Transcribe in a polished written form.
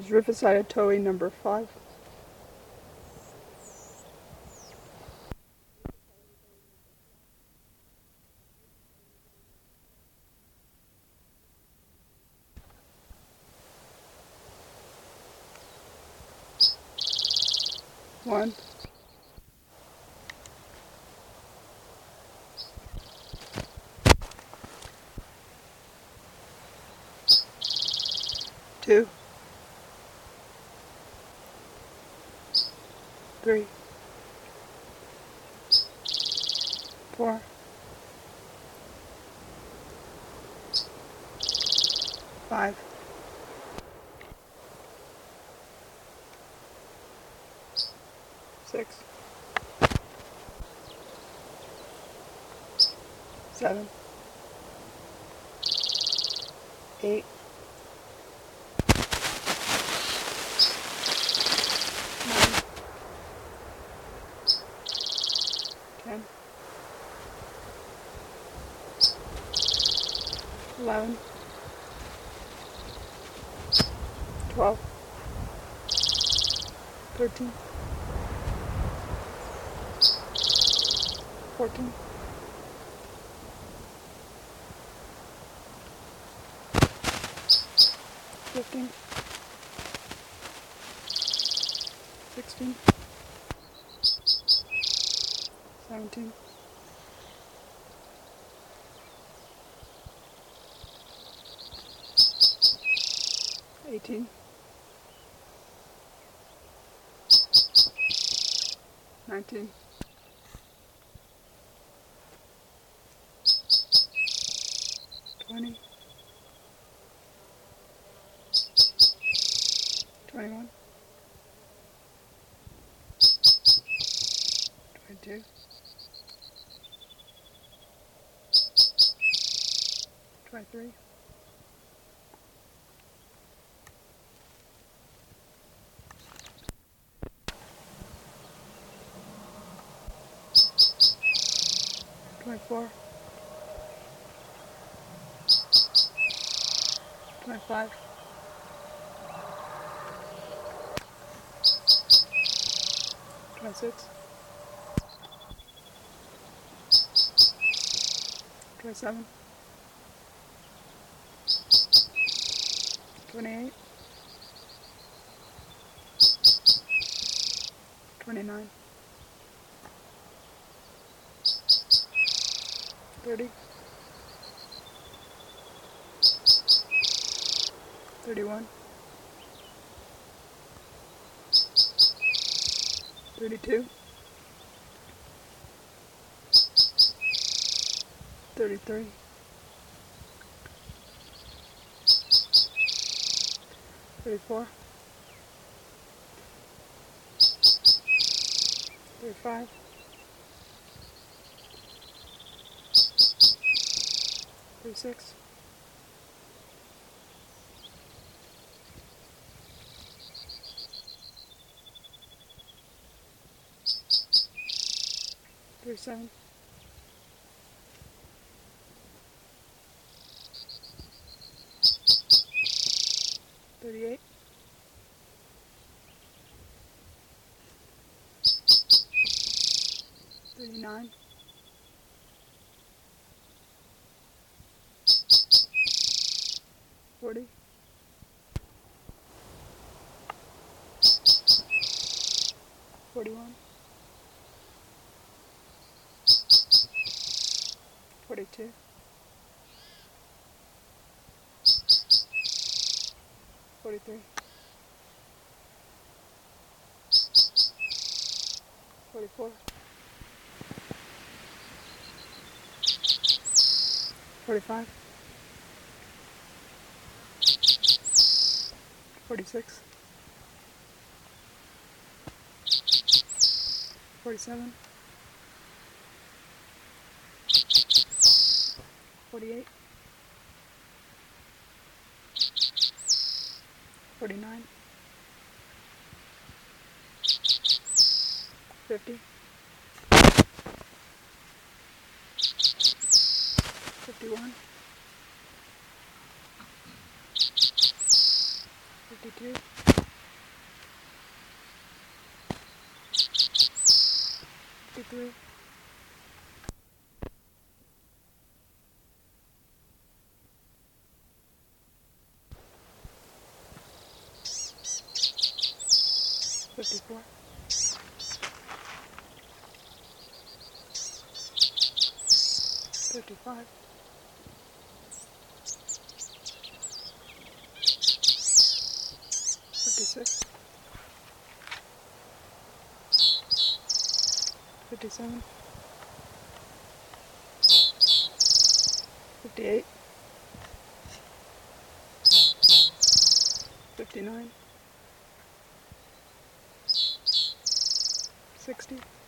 is Rufus Toei number 5. One, two, three, four, five, six, seven, 8, 9, 10, 11, 12, 13, 14, 15, 16, 17, 18, 19, 20, 21, 22, 23, 24, 25, 26, 27, 28, 29, 30, 31, 32, 33, 34, 35, 36, 37, 38, 39, 40, 41, 42, 43, 44, 45, 46, 47, 48, 49, 50, 51, 52, 53, 54, 55, 56, 57, 58, 59, 60,